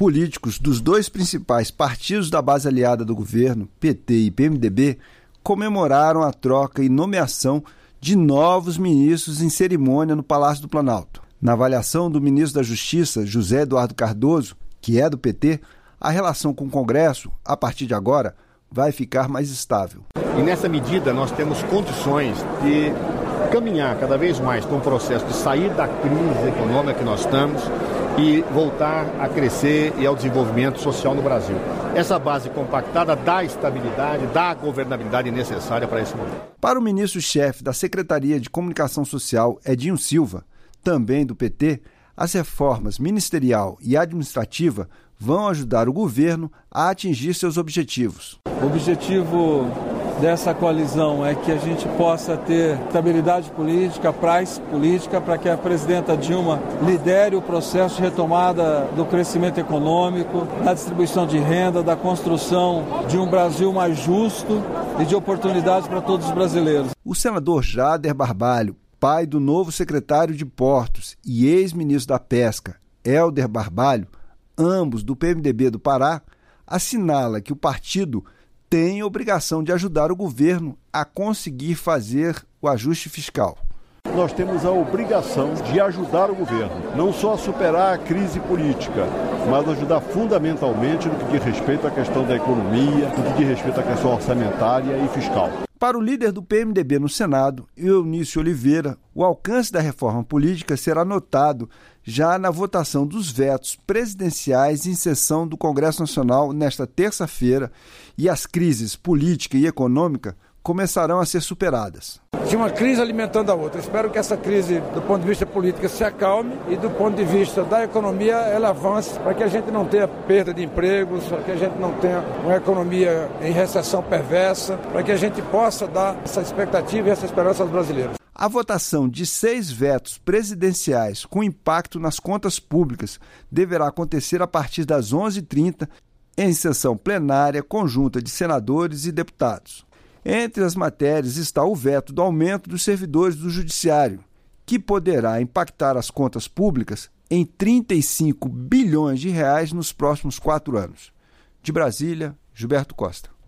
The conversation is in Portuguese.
Políticos dos dois principais partidos da base aliada do governo, PT e PMDB, comemoraram a troca e nomeação de novos ministros em cerimônia no Palácio do Planalto. Na avaliação do ministro da Justiça, José Eduardo Cardoso, que é do PT, a relação com o Congresso, a partir de agora, vai ficar mais estável. E nessa medida nós temos condições de caminhar cada vez mais com o processo de sair da crise econômica que nós estamos e voltar a crescer e ao desenvolvimento social no Brasil. Essa base compactada dá estabilidade, dá a governabilidade necessária para esse momento. Para o ministro-chefe da Secretaria de Comunicação Social, Edinho Silva, também do PT, as reformas ministerial e administrativa vão ajudar o governo a atingir seus objetivos. O objetivo dessa coalizão é que a gente possa ter estabilidade política, paz política, para que a presidenta Dilma lidere o processo de retomada do crescimento econômico, da distribuição de renda, da construção de um Brasil mais justo e de oportunidades para todos os brasileiros. O senador Jader Barbalho, pai do novo secretário de Portos e ex-ministro da Pesca, Helder Barbalho, ambos do PMDB do Pará, assinala que o partido tem a obrigação de ajudar o governo a conseguir fazer o ajuste fiscal. Nós temos a obrigação de ajudar o governo, não só a superar a crise política, mas ajudar fundamentalmente no que diz respeito à questão da economia, no que diz respeito à questão orçamentária e fiscal. Para o líder do PMDB no Senado, Eunício Oliveira, o alcance da reforma política será notado já na votação dos vetos presidenciais em sessão do Congresso Nacional nesta terça-feira, e as crises política e econômica começarão a ser superadas. De uma crise alimentando a outra. Espero que essa crise, do ponto de vista político, se acalme e do ponto de vista da economia, ela avance para que a gente não tenha perda de empregos, para que a gente não tenha uma economia em recessão perversa, para que a gente possa dar essa expectativa e essa esperança aos brasileiros. A votação de 6 vetos presidenciais com impacto nas contas públicas deverá acontecer a partir das 11h30 em sessão plenária conjunta de senadores e deputados. Entre as matérias está o veto do aumento dos servidores do Judiciário, que poderá impactar as contas públicas em 35 bilhões de reais nos próximos 4 anos. De Brasília, Gilberto Costa.